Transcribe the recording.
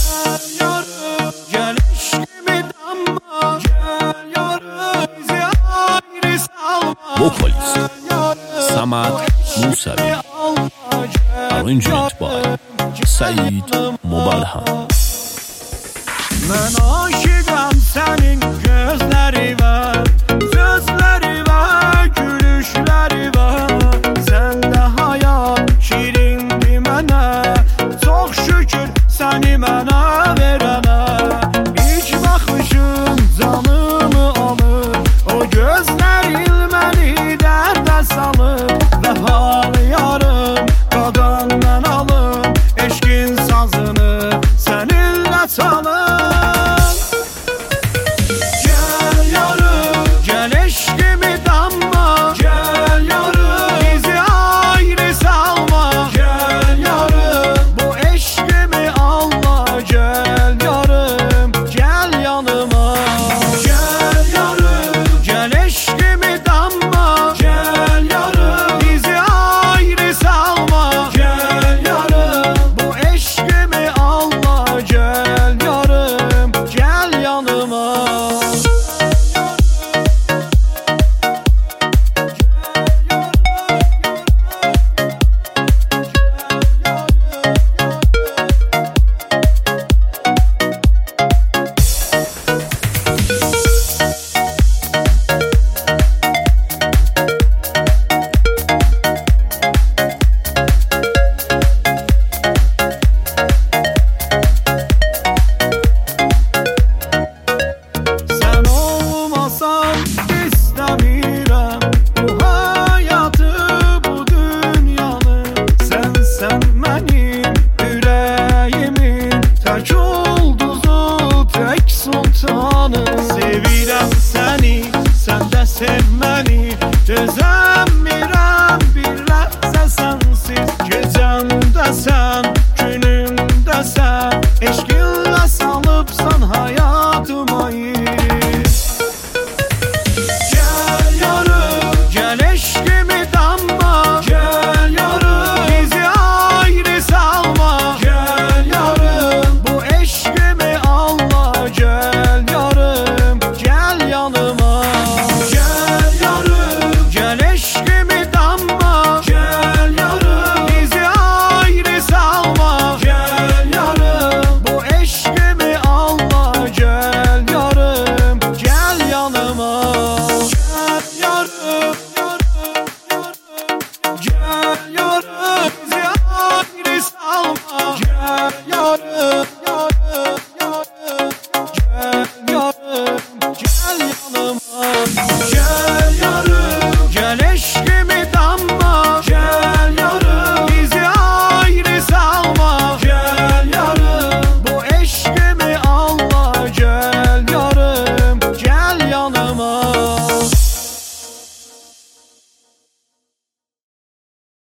yarım, gel eşkimi damla. Gel yarım, bizi ayrı salma. Vokalist Samad Musavi, arrangement by Said Mobalhan. Mən aşıqam sənin gözləri var, sözləri var, gülüşləri var. Səndə hayat şirindir mənə, çox şükür səni mənə verənə. İlk baxışın canımı alır, o gözlərin məni dərdə salır. Vəfalı qadan mən alım, eşqin sazını səninlə çalır. Sevirəm səni, sən də sev məni. Dözəmirəm bir ləhzə sənsiz. Gecəmdəsən, günümdəsən, eşqinlə salıbsan hayatıma iz. Gəl yarım, gəl eşqimi damla. Gəl yarım, bizi ayrı salma. Gəl yarım, bu eşqimi anla. Gəl yarım, gəl yanıma. Gəl yarım, gəl eşqimi damla. Gəl yarım, bizi ayrı salma. Gəl yarım, bu eşqimi anla. Gəl yarım, gəl yanıma. Gəl yarım, gəl yarım, bizi ayrı salma. Gəl yarım, gəl yarım, gəl yanıma.